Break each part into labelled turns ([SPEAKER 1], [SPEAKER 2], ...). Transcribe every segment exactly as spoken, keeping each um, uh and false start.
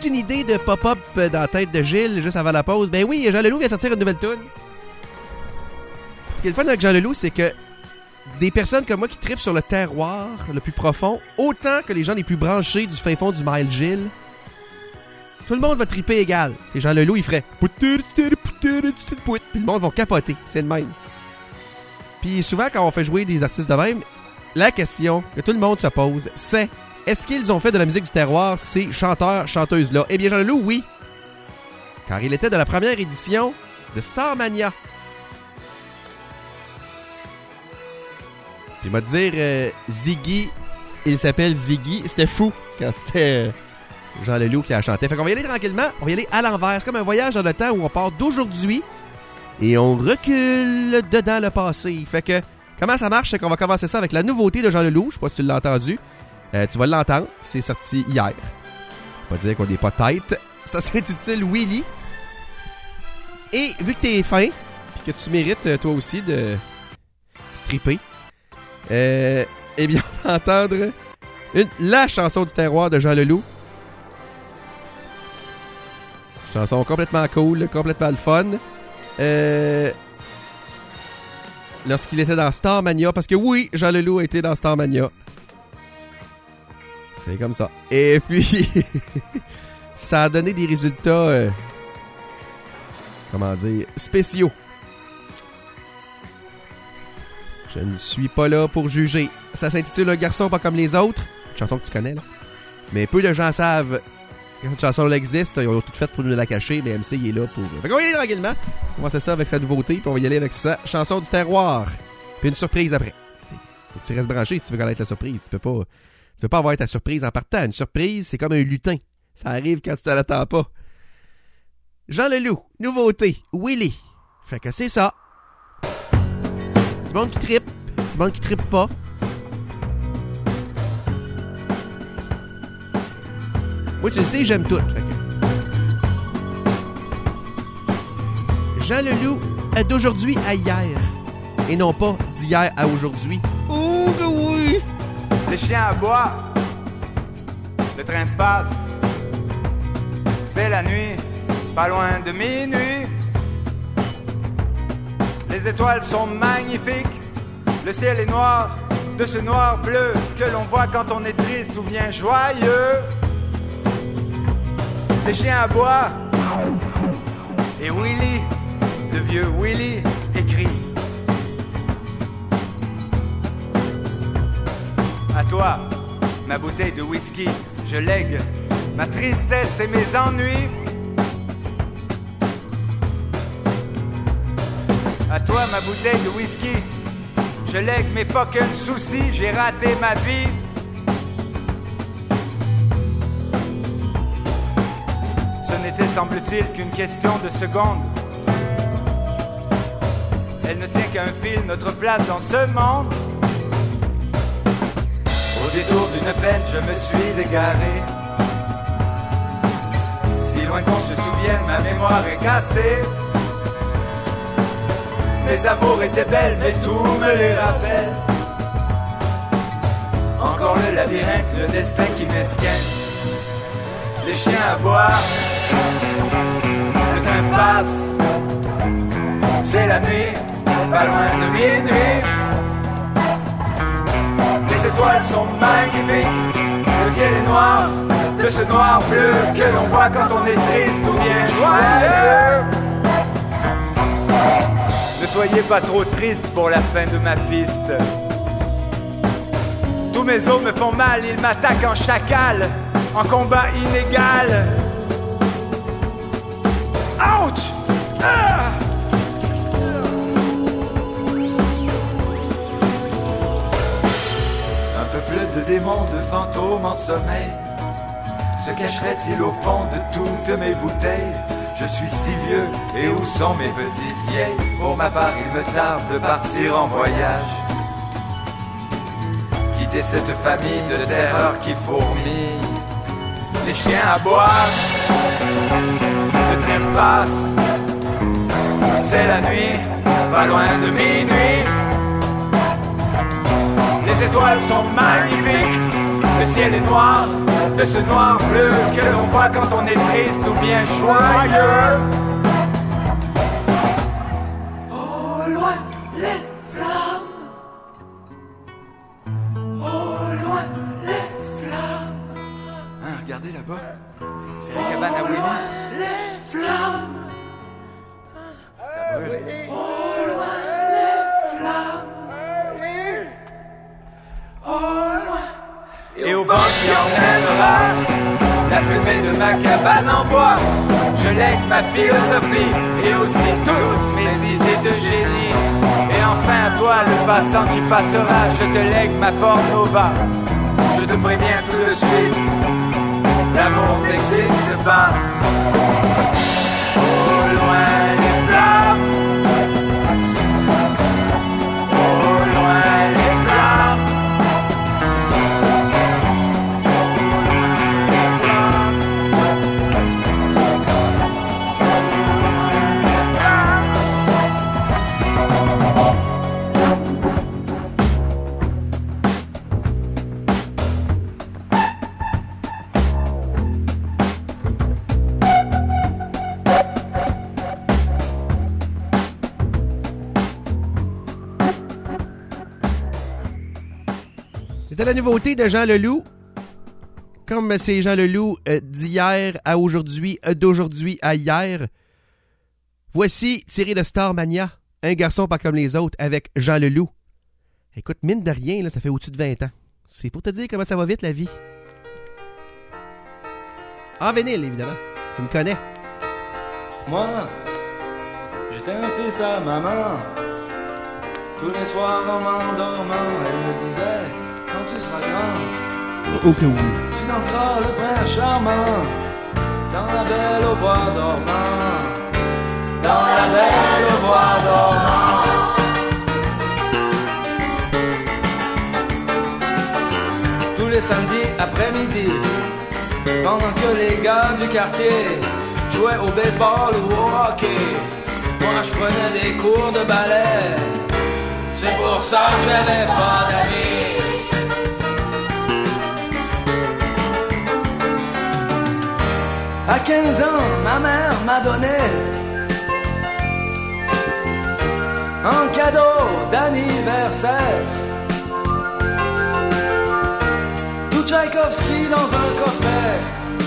[SPEAKER 1] toute une idée de pop-up dans la tête de Gilles juste avant la pause. Ben oui, Jean Leloup vient sortir une nouvelle tune. Ce qui est le fun avec Jean Leloup, c'est que des personnes comme moi qui trippent sur le terroir le plus profond, autant que les gens les plus branchés du fin fond du Mile Gilles, tout le monde va tripper égal. C'est Jean Leloup, il ferait puis le monde va capoter. C'est le même. Puis souvent, quand on fait jouer des artistes de même, la question que tout le monde se pose, c'est est-ce qu'ils ont fait de la musique du terroir, ces chanteurs, chanteuses-là? Eh bien, Jean Leloup, oui. Car il était de la première édition de Starmania. Puis il m'a dit dire, euh, Ziggy, il s'appelle Ziggy. C'était fou quand c'était... Euh, Jean Leloup qui la chantait. Fait qu'on va y aller tranquillement. On va y aller à l'envers. C'est comme un voyage dans le temps où on part d'aujourd'hui et on recule dedans le passé. Fait que, comment ça marche? C'est qu'on va commencer ça avec la nouveauté de Jean Leloup. Je sais pas si tu l'as entendu. Euh, tu vas l'entendre. C'est sorti hier. On va dire qu'on n'est pas tête. Ça s'intitule Willy. Et vu que t'es fin, puis que tu mérites toi aussi de triper, euh, eh bien, on va entendre une, la chanson du terroir de Jean Leloup. Chanson complètement cool, complètement le fun. Euh... Lorsqu'il était dans Starmania, parce que oui, Jean Leloup a été dans Starmania. C'est comme ça. Et puis, ça a donné des résultats, euh... comment dire, spéciaux. Je ne suis pas là pour juger. Ça s'intitule Un garçon pas comme les autres. Une chanson que tu connais, là. Mais peu de gens savent que cette chanson-là existe. Ils ont tout fait pour nous la cacher, mais M C, il est là pour... Fait qu'on va y aller tranquillement. On va faire ça avec sa nouveauté, puis on va y aller avec sa chanson du terroir. Puis une surprise après. Faut que tu restes branché si tu veux connaître la surprise. Tu peux pas, tu peux pas avoir ta surprise en partant. Une surprise, c'est comme un lutin. Ça arrive quand tu t'en attends pas. Jean Leloup, nouveauté, Willy. Fait que c'est ça. Du monde qui trippe, du monde qui trippe pas. Moi, tu le sais, j'aime tout. Fait que... Jean Leloup est d'aujourd'hui à hier. Et non pas d'hier à aujourd'hui. Oh que oui!
[SPEAKER 2] Les chiens aboient. Le train passe. C'est la nuit, pas loin de minuit. Les étoiles sont magnifiques. Le ciel est noir, de ce noir bleu que l'on voit quand on est triste ou bien joyeux. Les chiens aboient. Et Willy, le vieux Willy, écrit. À toi, ma bouteille de whisky, je lègue ma tristesse et mes ennuis. À toi, ma bouteille de whisky, je lègue mes fucking soucis, j'ai raté ma vie. Ce n'était, semble-t-il, qu'une question de secondes. Elle ne tient qu'à un fil, notre place dans ce monde. Au détour d'une peine, je me suis égaré. Si loin qu'on se souvienne, ma mémoire est cassée. Mes amours étaient belles, mais tout me les rappelle. Encore le labyrinthe, le destin qui m'esquine. Les chiens aboient, le train passe. C'est la nuit, pas loin de minuit. Les étoiles sont magnifiques, le ciel est noir, de ce noir bleu que l'on voit quand on est triste ou bien joyeux. Ne soyez pas trop triste pour la fin de ma piste. Tous mes os me font mal, ils m'attaquent en chacal, en combat inégal. Ouch! Ah! Un peuple de démons, de fantômes en sommeil. Se cacherait-il au fond de toutes mes bouteilles? Je suis si vieux, et où sont mes petites vieilles? Pour ma part, il me tarde de partir en voyage. Quitter cette famille de terreur qui fourmille. Les chiens aboient, le train passe. C'est la nuit, pas loin de minuit. Les étoiles sont magnifiques, le ciel est noir, de ce noir bleu que l'on voit quand on est triste ou bien joyeux. Au loin les flammes, au loin les flammes. Hein, regardez là-bas, c'est la cabane à Willy. Les flammes, ça brûle. Au loin les flammes, au loin. Et au vent qui emmènera la fumée de ma cabane en bois, je lègue ma philosophie et aussi toutes mes idées de génie. Et enfin à toi le passant qui passera, je te lègue ma porte-nova. Je te préviens tout de suite, l'amour n'existe pas. Au loin les flammes, au loin les flammes.
[SPEAKER 1] C'était la nouveauté de Jean Leloup. Comme c'est Jean Leloup euh, d'hier à aujourd'hui, euh, d'aujourd'hui à hier. Voici tiré de Starmania, un garçon pas comme les autres, avec Jean Leloup. Écoute, mine de rien, là, ça fait au-dessus de vingt ans. C'est pour te dire comment ça va vite, la vie. En vinyle, évidemment. Tu me connais.
[SPEAKER 3] Moi, j'étais un fils à maman. Tous les soirs en m'endormant, elle me disait: quand tu seras grand,
[SPEAKER 1] Ok, oui.
[SPEAKER 3] tu danseras le prince charmant dans la belle au bois dormant, dans la belle au bois dormant. Tous les samedis après-midi, pendant que les gars du quartier jouaient au baseball ou au hockey, moi je prenais des cours de ballet. C'est pour ça que j'avais pas d'amis. À quinze ans, ma mère m'a donné un cadeau d'anniversaire, tout Tchaïkovski dans un coffret.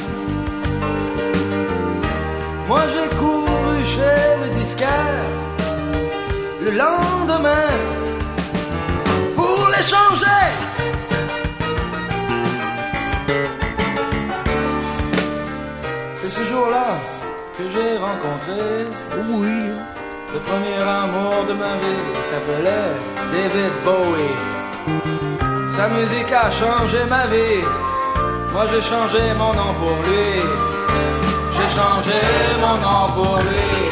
[SPEAKER 3] Moi j'ai couru chez le disquaire le lendemain pour l'échanger. C'est ce jour-là que j'ai rencontré,
[SPEAKER 1] Oui.
[SPEAKER 3] le premier amour de ma vie. Il s'appelait David Bowie. Sa musique a changé ma vie. Moi j'ai changé mon nom pour lui. J'ai changé mon nom pour lui.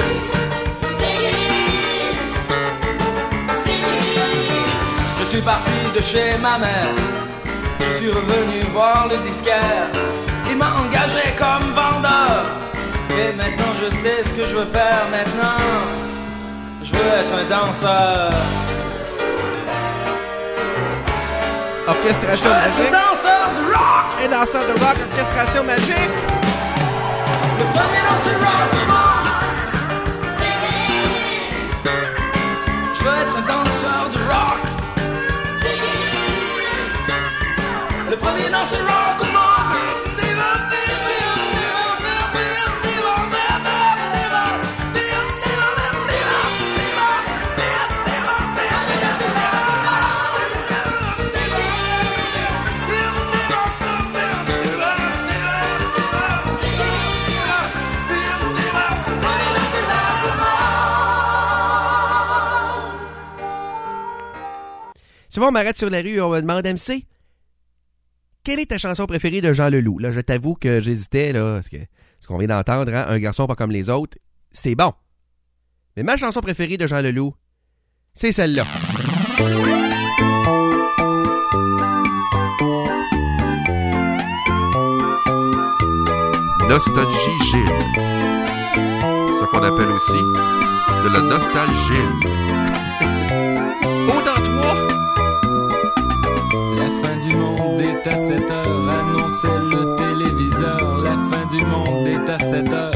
[SPEAKER 3] Je suis parti de chez ma mère. Je suis revenu voir le disquaire. Il m'a engagé comme vendeur. Et maintenant je sais ce que je veux faire maintenant. Je veux être un danseur.
[SPEAKER 1] Orchestration
[SPEAKER 3] Je veux être
[SPEAKER 1] magique.
[SPEAKER 3] un danseur de rock.
[SPEAKER 1] Un danseur de rock, orchestration magique.
[SPEAKER 3] Le premier danseur rock du monde. Je veux être un danseur de rock. Le premier danseur rock au monde.
[SPEAKER 1] Souvent, on m'arrête sur la rue et on me demande, M C, quelle est ta chanson préférée de Jean Leloup? Là, je t'avoue que j'hésitais, là, parce que ce qu'on vient d'entendre, hein, un garçon pas comme les autres, c'est bon. Mais ma chanson préférée de Jean Leloup, c'est celle-là.
[SPEAKER 4] Nostalgie Gilles. Ce qu'on appelle aussi de la nostalgie.
[SPEAKER 1] Oh, dans toi!
[SPEAKER 3] La fin du monde est à sept heures, annonçait le heures.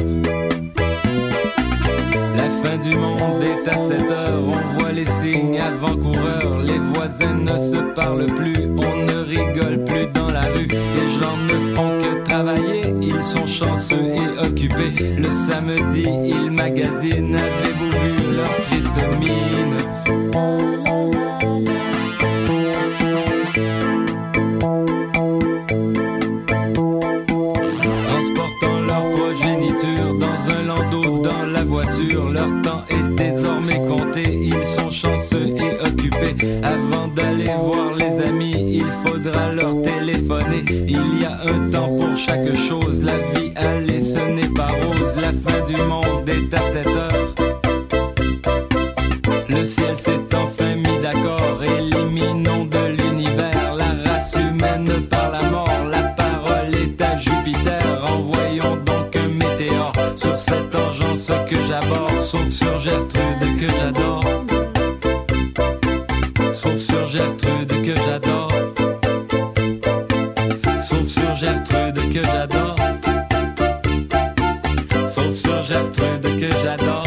[SPEAKER 3] La fin du monde est à sept heures. On voit les signes avant-coureurs. Les voisins ne se parlent plus. On ne rigole plus dans la rue. Les gens ne font que travailler. Ils sont chanceux et occupés. Le samedi, ils magasinent. Avez-vous vu leur triste mine? Transportant leur progéniture dans un landau dans la voiture. Leur temps est désormais compté. Ils sont chanceux et occupés. Avant d'aller voir les amis, il faudra leur téléphoner. Il y a un temps pour chaque chose. La vie, allez, ce n'est pas rose. La fin du monde est à sept heures. Le ciel s'est enfin mis d'accord. Éliminons de l'univers la race humaine par la mort. La parole est à Jupiter. Envoyons donc un météore sur cette engeance que j'aborde. Sauf sur Gertrude que j'adore. Sauf sur Gertrude que j'adore. Sauf sur Gertrude que j'adore. Sauf sur Gertrude que j'adore.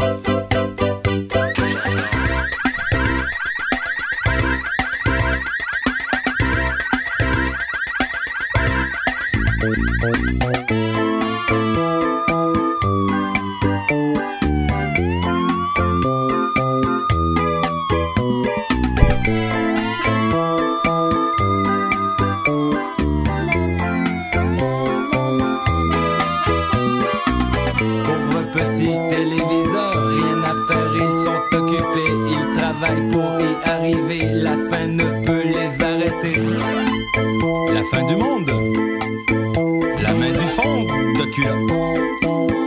[SPEAKER 3] Pauvre petit téléviseur, rien à faire, ils sont occupés. Ils travaillent pour y arriver, la fin ne peut les arrêter. La fin du monde, la main du fond de culotte.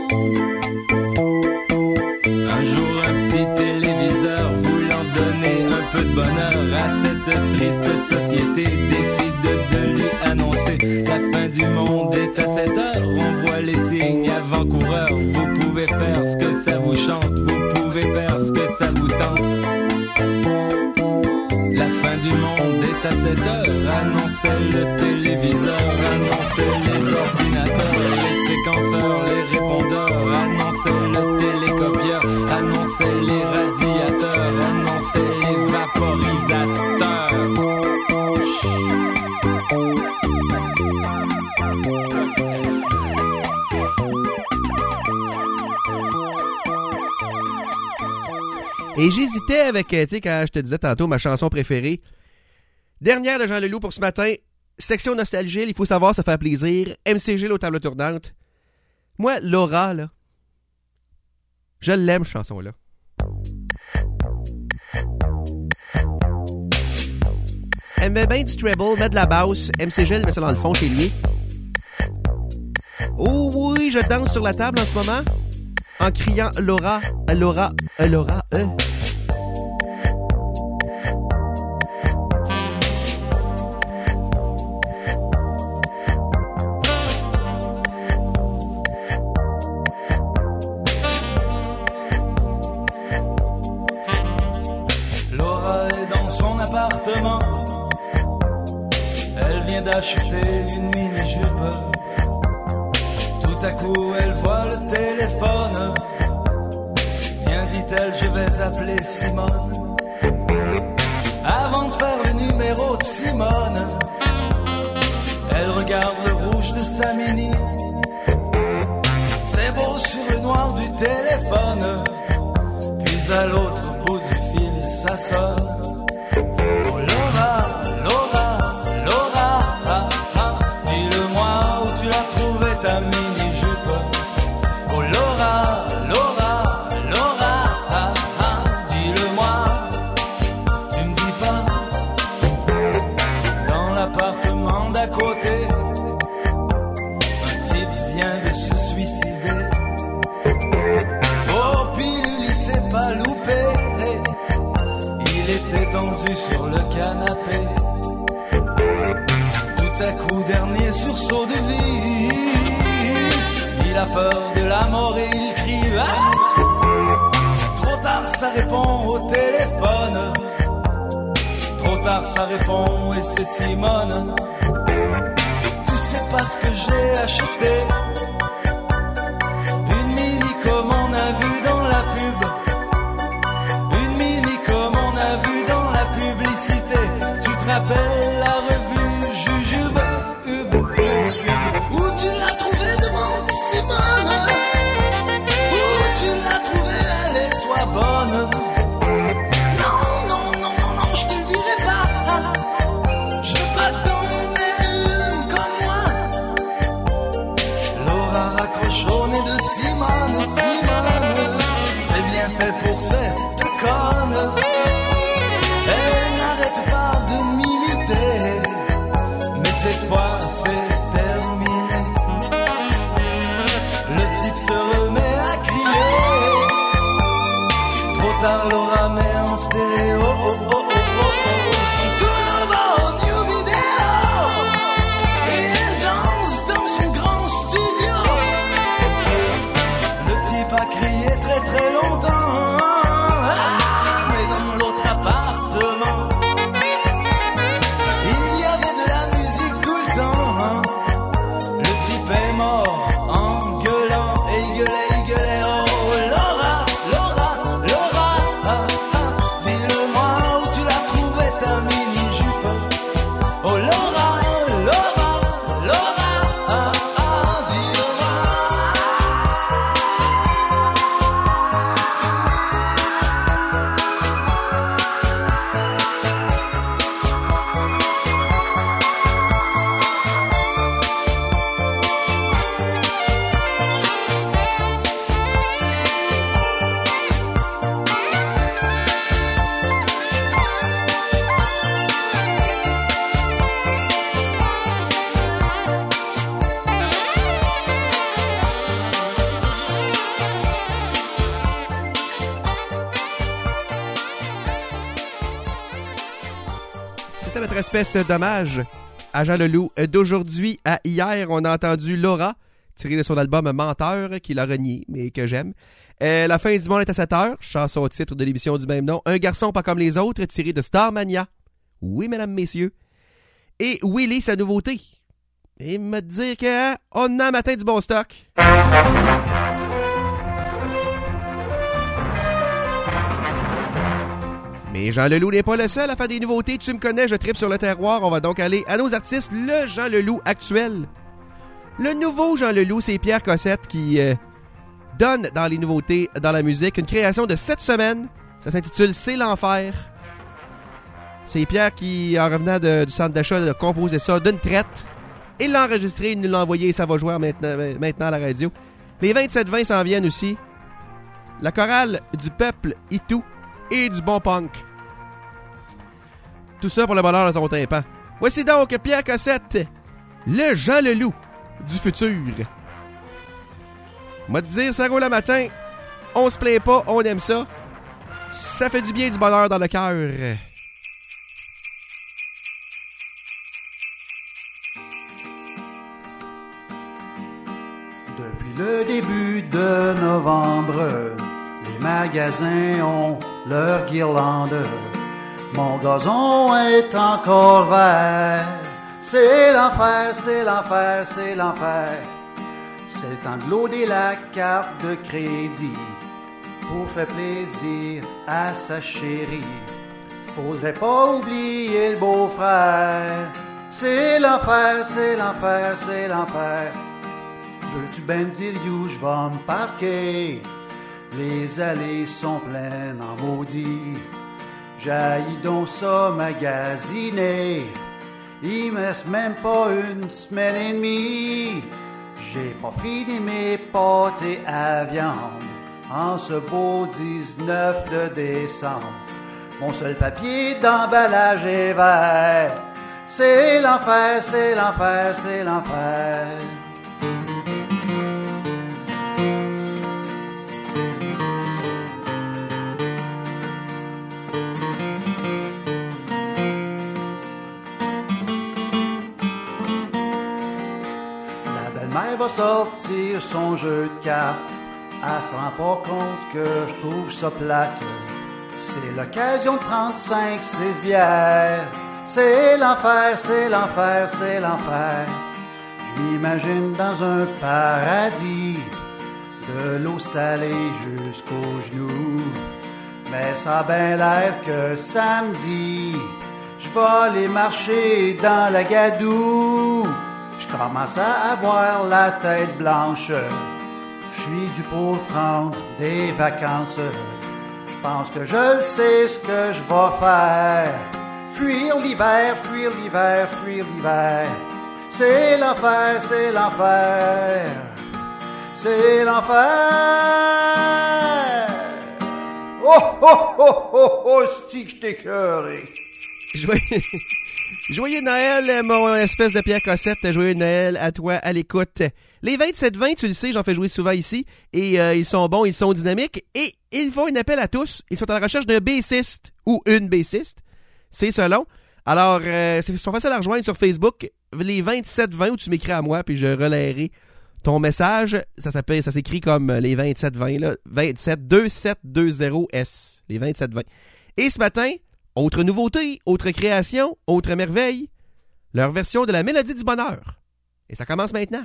[SPEAKER 3] Un jour un petit téléviseur voulant donner un peu de bonheur à cette triste société décide de lui annoncer la fin du monde est à sept heures. On voit les signes avant-coureurs. Vous pouvez faire ce que ça vous chante, vous pouvez faire ce que ça vous tente. La fin du monde est à sept heures. Annonçait le téléviseur, annonçait les ordinateurs, les séquenceurs, les répondeurs, annonçait le télécopieur, annonçait les radiateurs, annonçait les vaporisateurs.
[SPEAKER 1] Et j'hésitais avec, tu sais, quand je te disais tantôt, ma chanson préférée. Dernière de Jean Leloup pour ce matin. Section nostalgie, il faut savoir se faire plaisir. M C G, aux tables tournantes. Moi, Laura, là, je l'aime, cette chanson-là. Elle met bien du treble, met de la basse. M C G, elle met ça dans le fond chez lui. Oh oui, je danse sur la table en ce moment. En criant Laura, Laura, Laura, euh.
[SPEAKER 3] Laura est dans son appartement. Elle vient d'acheter une mini-jupe. Tout à coup, elle voit le téléphone. Tiens, dit-elle, je vais appeler Simone. Avant de faire le numéro de Simone, elle regarde le rouge de sa mini. C'est beau sur le noir du téléphone. Puis à l'autre bout du fil, ça sonne. Oh Laura, Laura, Laura, ah, ah, dis-le-moi où tu l'as trouvé ta mini. Tendu sur le canapé. Tout à coup, dernier sursaut de vie. Il a peur de la mort et il crie ah! Trop tard, ça répond au téléphone. Trop tard, ça répond et c'est Simone. Tu sais pas ce que j'ai acheté. Une crié très très longtemps. Ah, mais dans l'autre appartement, il y avait de la musique tout le temps. Le type est mort en gueulant, et il gueulait, il gueulait. Oh Laura, Laura, Laura, ah, ah, dis-le-moi où tu l'as trouvé ta mini-jupe. Oh Laura, Laura, Laura, ah, ah, dis-le-moi.
[SPEAKER 1] C'était notre espèce d'hommage à Jean Leloup. D'aujourd'hui à hier, on a entendu Laura, tirée de son album Menteur, qu'il a renié, mais que j'aime. Euh, la fin du monde est à sept heures, chanson titre de l'émission du même nom. Un garçon pas comme les autres, tiré de Starmania. Oui, mesdames, messieurs. Et Willy, sa nouveauté. Et me dire que hein, on a un matin du bon stock. Mais Jean Leloup n'est pas le seul à faire des nouveautés. Tu me connais, je tripe sur le terroir. On va donc aller à nos artistes. Le Jean Leloup actuel. Le nouveau Jean Leloup, c'est Pierre Cossette qui euh, donne dans les nouveautés, dans la musique, une création de sept semaines. Ça s'intitule C'est l'enfer. C'est Pierre qui, en revenant de, du centre d'achat, a composé ça d'une traite. Il l'a enregistré, il nous l'a envoyé et ça va jouer maintenant, maintenant à la radio. Les vingt-sept vingt s'en viennent aussi. La chorale du peuple Itou et du bon punk. Tout ça pour le bonheur de ton tympan. Voici donc Pierre Cossette, le Jean Leloup du futur. Moi te dire, ça roule le matin. On se plaint pas, on aime ça. Ça fait du bien, du bonheur dans le cœur.
[SPEAKER 5] Depuis le début de novembre, les magasins ont leur guirlande. Mon gazon est encore vert. C'est l'enfer, c'est l'enfer, c'est l'enfer. C'est le temps de loader la carte de crédit pour faire plaisir à sa chérie. Faudrait pas oublier le beau-frère. C'est l'enfer, c'est l'enfer, c'est l'enfer. Veux-tu ben me dire où je vais me parquer? Les allées sont pleines en maudit. J'haïs donc ça magasiner. Il me reste même pas une semaine et demie. J'ai pas fini mes pâtés à viande en ce beau dix-neuf de décembre. Mon seul papier d'emballage est vert. C'est l'enfer, c'est l'enfer, c'est l'enfer. Elle va sortir son jeu de cartes. Elle se rend pas compte que je trouve ça plate. C'est l'occasion de prendre cinq, six bières. C'est l'enfer, c'est l'enfer, c'est l'enfer. Je m'imagine dans un paradis, de l'eau salée jusqu'aux genoux. Mais ça a bien l'air que samedi, je vais aller marcher dans la gadoue. Je commence à avoir la tête blanche. Je suis dû pour prendre des vacances. Je pense que je sais ce que je vais faire. Fuir l'hiver, fuir l'hiver, fuir l'hiver. C'est l'enfer, c'est l'enfer. C'est l'enfer. Oh, oh, oh, oh, oh, c'est que je t'ai cœuré.
[SPEAKER 1] Joyeux... Joyeux Noël, mon espèce de Pierre Cossette. Joyeux Noël à toi, à l'écoute. Les vingt-sept vingt, tu le sais, j'en fais jouer souvent ici. Et euh, ils sont bons, ils sont dynamiques. Et ils font un appel à tous. Ils sont à la recherche d'un bassiste ou une bassiste. C'est selon. Alors, euh, ils sont faciles à rejoindre sur Facebook. Les vingt-sept vingt où tu m'écris à moi, puis je relayerai Ton message, ça s'appelle, ça s'écrit comme les vingt-sept vingt, là. vingt-sept deux sept deux zéro S. Les vingt-sept vingt. Et ce matin, autre nouveauté, autre création, autre merveille, leur version de la Mélodie du bonheur. Et ça commence maintenant.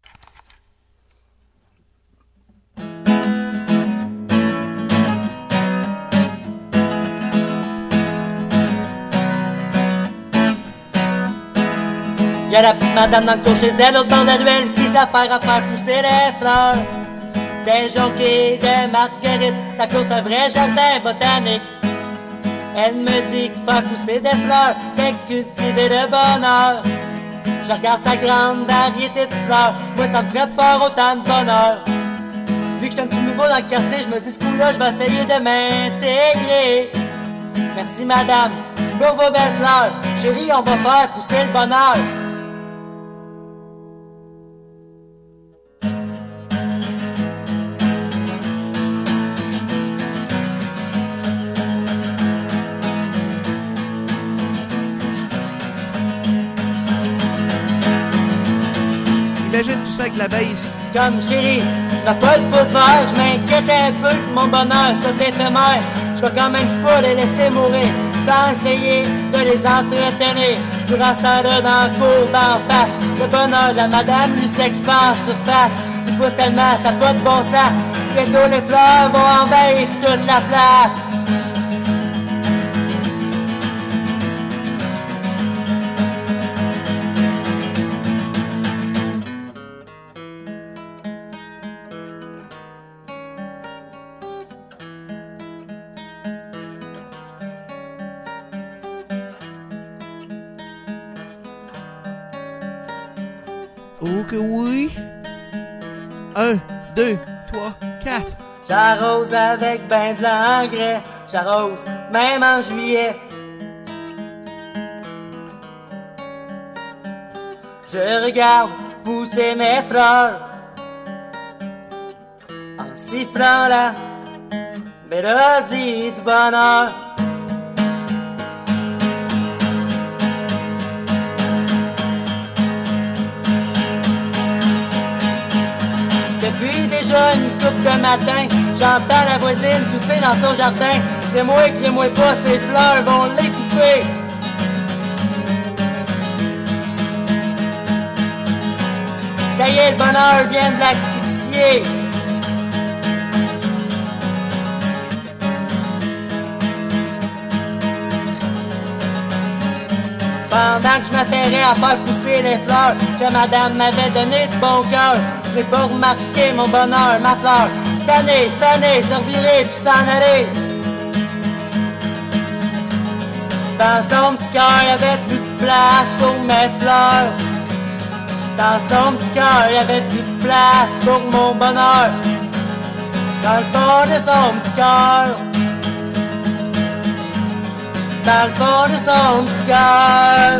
[SPEAKER 6] Y'a la petite madame dans le cours chez elle, l'autre dans la ruelle qui s'affaire à faire pousser les fleurs. Des jonquilles, des marguerites, ça cause un vrai jardin botanique. Elle me dit que faire pousser des fleurs, c'est cultiver le bonheur. Je regarde sa grande variété de fleurs, moi ça me ferait pas autant de bonheur. Vu que j'étais un petit nouveau dans le quartier, je me dis ce coup-là, je vais essayer de m'intégrer. Merci madame, pour vos belles fleurs, chérie, on va faire pousser le bonheur.
[SPEAKER 1] Imagine tout ça avec la baisse.
[SPEAKER 6] Comme chérie, t'as pas de pouce vert, je m'inquiète un peu que mon bonheur soit éphémère. Je vais quand même pas les laisser mourir sans essayer de les entretenir. Durant ce temps-là dans le cours d'en face, le bonheur de la madame lui s'expand surface. Il pousse tellement, ça n'a pas de bon sens. Bientôt les fleurs vont envahir toute la place.
[SPEAKER 1] Oh que oui. Un, deux, trois, quatre.
[SPEAKER 6] J'arrose avec ben de l'engrais, j'arrose même en juillet. Je regarde pousser mes fleurs en sifflant la mélodie du bonheur. Depuis déjà une couple de matin, j'entends la voisine tousser dans son jardin. Crée-moi, crée-moi pas, ces fleurs vont l'étouffer. Ça y est, le bonheur vient de l'asphyxier. Pendant que je m'affairais à faire pousser les fleurs, que madame m'avait donné de bon cœur, je n'ai pas remarqué mon bonheur, ma fleur. Cette année, cette année, se revirer puis s'en aller. Dans son petit cœur, il y avait plus de place pour mes fleurs. Dans son petit cœur, il y avait plus de place pour mon bonheur. Dans le fond de son petit cœur. Dans le fond de son petit cœur.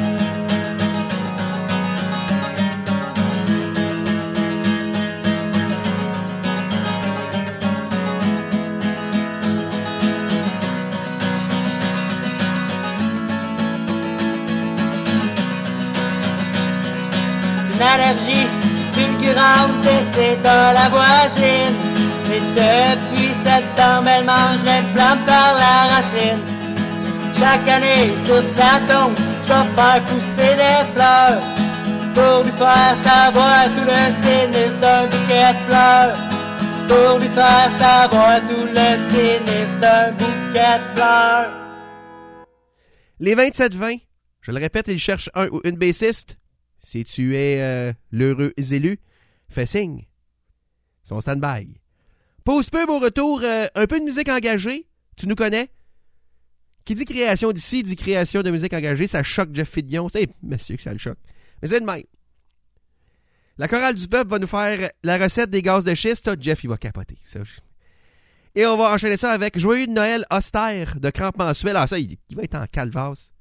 [SPEAKER 6] Une allergie fulgurante et c'est dans la voisine. Et depuis sept ans, elle mange les plantes par la racine. Chaque année sur sa tombe, je vais faire pousser des fleurs pour lui faire savoir tout le sinistre d'un bouquet de fleurs. Pour lui faire savoir tout le sinistre d'un bouquet de fleurs.
[SPEAKER 1] Les vingt-sept vingt, je le répète, ils cherchent un ou une bassiste. Si tu es euh, l'heureux élu, fais signe. Son stand-by. Pause peu, au retour, euh, un peu de musique engagée. Tu nous connais. Qui dit création d'ici, dit création de musique engagée. Ça choque Jeff Fillion. C'est monsieur que ça le choque. Mais c'est de même. La chorale du peuple va nous faire la recette des gaz de schiste. Ça, Jeff, il va capoter. Ça. Et on va enchaîner ça avec Joyeux de Noël austère de Crampe Mensuel. Ah, ça, il, il va être en calvasse.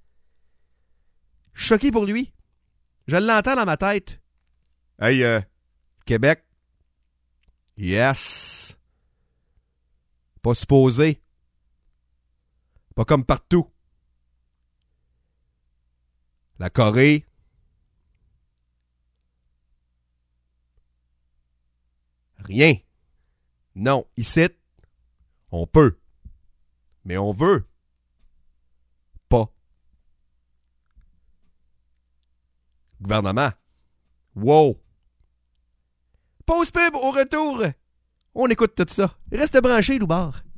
[SPEAKER 1] Choqué pour lui. Je l'entends dans ma tête. Hey, euh, Québec. Yes. Pas supposé. Pas comme partout. La Corée. Rien. Non, ici, on peut. Mais on veut. Pas. Gouvernement. Wow. Pause pub, au retour. On écoute tout ça. Reste branché, Loubar.